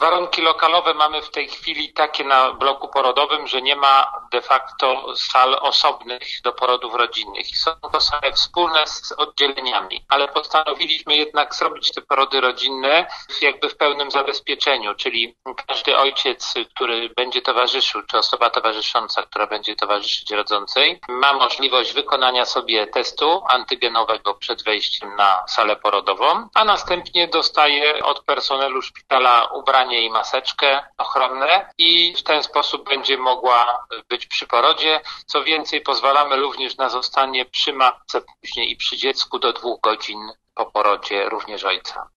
Warunki lokalowe mamy w tej chwili takie na bloku porodowym, że nie ma de facto sal osobnych do porodów rodzinnych. Są to sale wspólne z oddzieleniami, ale postanowiliśmy jednak zrobić te porody rodzinne jakby w pełnym zabezpieczeniu, czyli każdy ojciec, który będzie towarzyszył, czy osoba towarzysząca, która będzie towarzyszyć rodzącej, ma możliwość wykonania sobie testu antygenowego przed wejściem na salę porodową, a następnie dostaje od personelu szpitala ubranie i maseczkę ochronne i w ten sposób będzie mogła być przy porodzie. Co więcej, pozwalamy również na zostanie przy matce później i przy dziecku do 2 godzin po porodzie również ojca.